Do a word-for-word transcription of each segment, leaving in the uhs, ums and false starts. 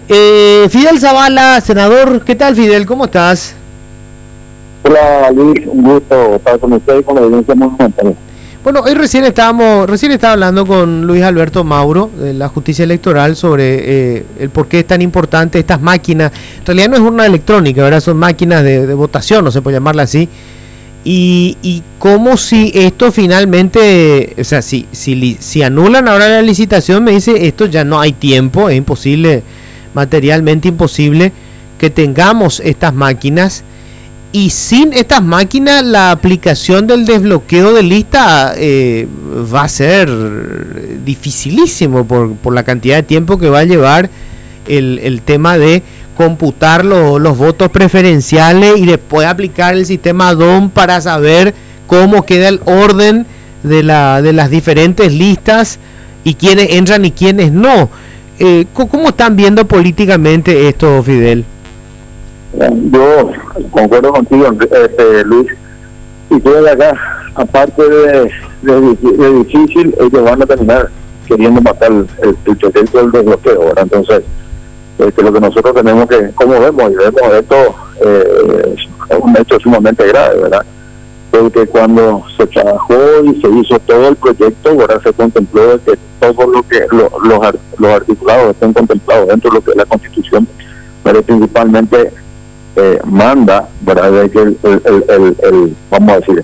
Eh, Fidel Zavala, senador, ¿qué tal, Fidel? ¿Cómo estás? Hola Luis, un gusto estar con usted y con la audiencia monumental. Bueno, hoy recién estábamos, recién estaba hablando con Luis Alberto Mauro de la justicia electoral sobre eh, el por qué es tan importante estas máquinas. En realidad no es una electrónica, ¿verdad? Son máquinas de, de votación, no se puede llamarla así. Y, y como si esto finalmente, o sea, si, si, si anulan ahora la licitación, me dice, esto ya no hay tiempo, es imposible, materialmente imposible que tengamos estas máquinas. Y sin estas máquinas la aplicación del desbloqueo de lista eh, va a ser dificilísimo por, por la cantidad de tiempo que va a llevar el, el tema de computar lo, los votos preferenciales y después aplicar el sistema D O M para saber cómo queda el orden de, la, de las diferentes listas y quiénes entran y quiénes no. Eh, ¿Cómo están viendo políticamente esto, Fidel? Yo concuerdo contigo, este, Luis, y tú de acá, aparte de, de, de difícil, ellos van a terminar queriendo matar el, el, el proyecto del desbloqueo, ¿verdad? Entonces, este, lo que nosotros tenemos que, como vemos, y vemos esto, eh, es un hecho sumamente grave, ¿verdad? Porque cuando se trabajó y se hizo todo el proyecto, ahora se contempló de que todo lo que lo, los, los articulados estén contemplados dentro de lo que es la Constitución, pero principalmente Eh, manda, ¿verdad?, de que el, el, el, el, el, vamos a decir,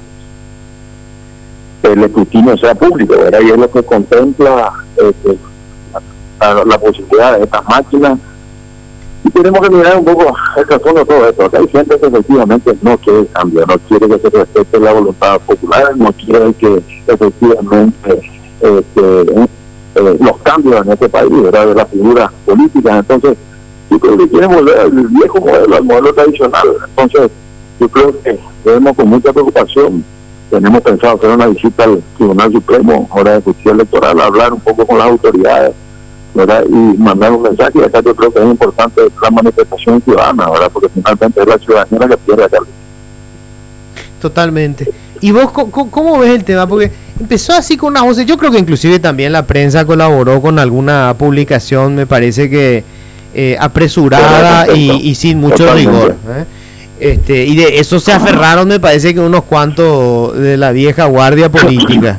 el escrutinio sea público, ¿verdad? Y es lo que contempla este, la, la posibilidad de estas máquinas. Y tenemos que mirar un poco el trasfondo de todo esto. Hay gente que efectivamente no quiere el cambio, no quiere que se respete la voluntad popular, no quiere que efectivamente este, eh, los cambios en este país, ¿verdad?, de las figuras políticas. Entonces, yo creo que quieren volver al viejo modelo, al modelo tradicional. Entonces, yo creo que vemos con mucha preocupación. Tenemos pensado hacer una visita al Tribunal Supremo, ahora de Justicia Electoral, hablar un poco con las autoridades, ¿verdad?, y mandar un mensaje. Y acá yo creo que es importante la manifestación ciudadana, ¿verdad?, porque finalmente es la ciudadanía la que pierde acá. Totalmente. ¿Y vos cómo, cómo ves el tema? Porque empezó así con unas voces, yo creo que inclusive también la prensa colaboró con alguna publicación, me parece que Eh, apresurada y, y sin mucho rigor, ¿eh? Este, y de eso se aferraron, me parece que unos cuantos de la vieja guardia política.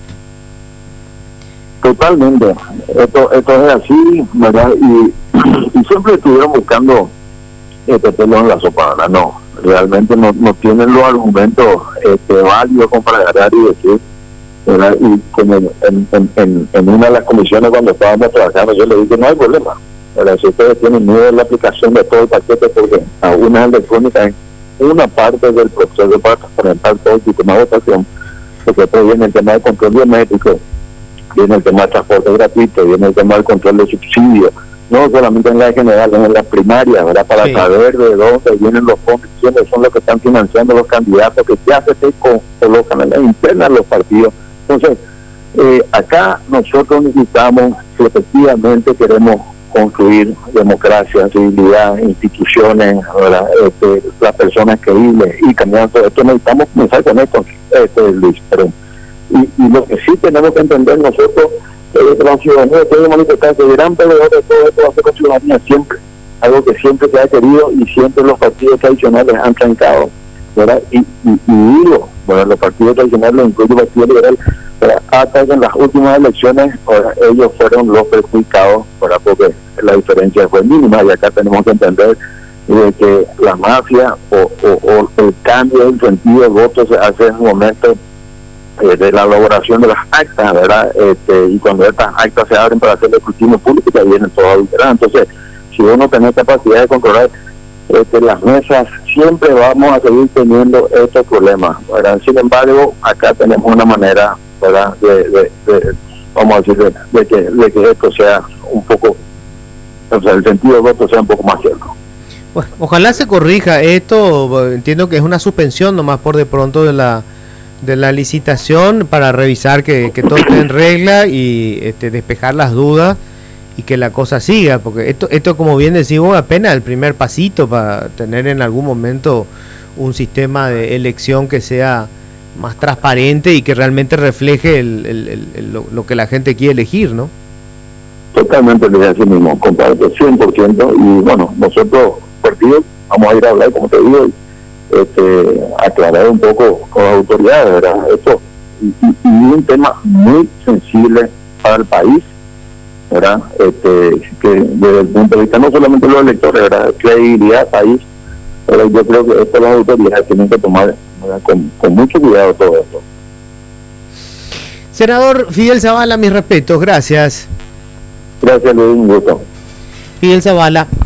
Totalmente, esto, esto es así, ¿verdad? Y, y siempre estuvieron buscando este pelo en la sopa, ¿verdad? No, realmente no, no tienen los argumentos este, válidos como para agarrar y decir, ¿verdad? Y como en, en, en, en una de las comisiones cuando estábamos trabajando, yo le dije, no hay problema. Ahora, si ustedes tienen miedo de la aplicación de todo el paquete, porque a una electrónica es una parte del proceso para transparentar todo el sistema de votación, porque después viene el tema de control biométrico, viene el tema de transporte gratuito, viene el tema del control de subsidios, no solamente en la general, en la primaria, ¿verdad?, para sí. saber de dónde vienen los fondos, quiénes son los que están financiando los candidatos que ya se te colocan en la interna de los partidos. Entonces, eh, acá nosotros necesitamos, si efectivamente queremos construir democracia, civilidad, instituciones, ¿verdad?, este, las personas creíbles y cambiar todo esto, necesitamos comenzar con esto, este, Luis. Pero, y, y lo que sí tenemos que entender nosotros es que la ciudadanía puede manifestar que el gran peleador de todo esto va a ser con ciudadanía siempre, algo que siempre se ha querido y siempre los partidos tradicionales han trancado, ¿verdad? Y, y, y digo, bueno, los partidos tradicionales, incluso el Partido Liberal, hasta que en las últimas elecciones, ahora, ellos fueron los perjudicados, ¿verdad?, porque la diferencia fue mínima. Y acá tenemos que entender de que la mafia o, o, o el cambio del sentido de voto se hace en el momento eh, de la elaboración de las actas, ¿verdad? Este, y cuando estas actas se abren para hacer el escrutinio público, ya vienen todas adulteradas. Entonces, si uno tiene capacidad de controlar este, las mesas, siempre vamos a seguir teniendo estos problemas, ¿verdad? Sin embargo, acá tenemos una manera, ¿verdad?, de, de, de vamos a decir, de, de, que, de que esto sea un poco, o sea, el sentido de voto sea un poco más cierto. Bueno, ojalá se corrija esto. Entiendo que es una suspensión nomás por de pronto de la de la licitación para revisar que, que todo esté en regla y este, despejar las dudas y que la cosa siga, porque esto, esto como bien decimos, apenas el primer pasito para tener en algún momento un sistema de elección que sea más transparente y que realmente refleje el, el, el, el, lo, lo que la gente quiere elegir, ¿no? Totalmente, le así mismo, comparto cien por ciento. Y bueno, nosotros, partidos, vamos a ir a hablar, como te digo, este, aclarar un poco con las autoridades, ¿verdad? Esto, y, y, y un tema muy sensible para el país, ¿verdad? Este, que desde el punto de vista no solamente de los electores, ¿verdad? Credibilidad del país, pero yo creo que esto las autoridades tienen que tomar con, con mucho cuidado todo esto. Senador Fidel Zavala, mis respetos, gracias. Gracias, Luis, un gusto. Fidel Zavala.